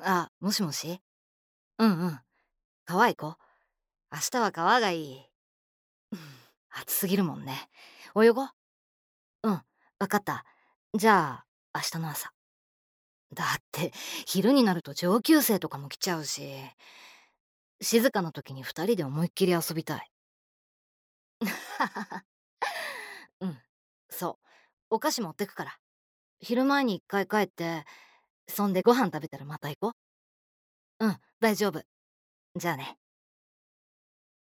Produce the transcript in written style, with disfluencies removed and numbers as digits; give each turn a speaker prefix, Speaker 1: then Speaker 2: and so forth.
Speaker 1: あ、もしもし。うんうん。川行こう。明日は川がいい。うん、暑すぎるもんね。泳ごう。うん、わかった。じゃあ、明日の朝。だって、昼になると上級生とかも来ちゃうし、静かな時に二人で思いっきり遊びたい。うん、そう。お菓子持ってくから。昼前に一回帰って、そんでご飯食べたらまた行こう。うん、大丈夫。じゃあね。